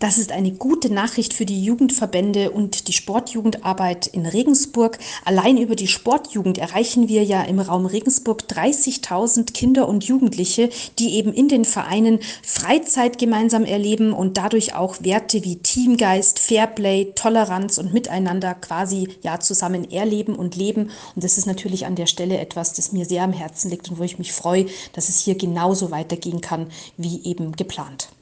Das ist eine gute Nachricht für die Jugendverbände und die Sportjugendarbeit in Regensburg. Allein über die Sportjugend erreichen wir ja im Raum Regensburg 30.000 Kinder und Jugendliche, die eben in den Vereinen Freizeit gemeinsam erleben und dadurch auch Werte wie Teamgeist, Fairplay, Toleranz und Miteinander quasi ja zusammen erleben und leben. Und das ist natürlich an der Stelle etwas, das mir sehr am Herzen liegt und wo ich mich freue, dass es hier genauso weitergehen kann wie eben geplant.